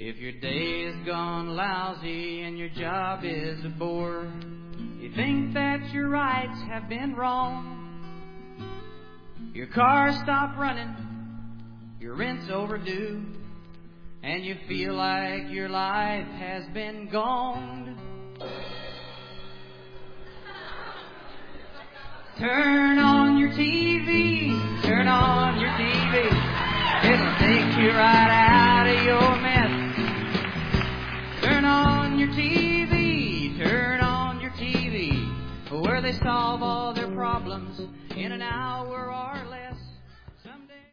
If your day has gone lousy and your job is a bore, you think that your rights have been wrong. Your car stopped running, your rent's overdue, and you feel like your life has been gone. Turn on your TV, turn on your TV. It'll take you right out of your mess. Turn on your TV, turn on your TV, where they solve all their problems in an hour.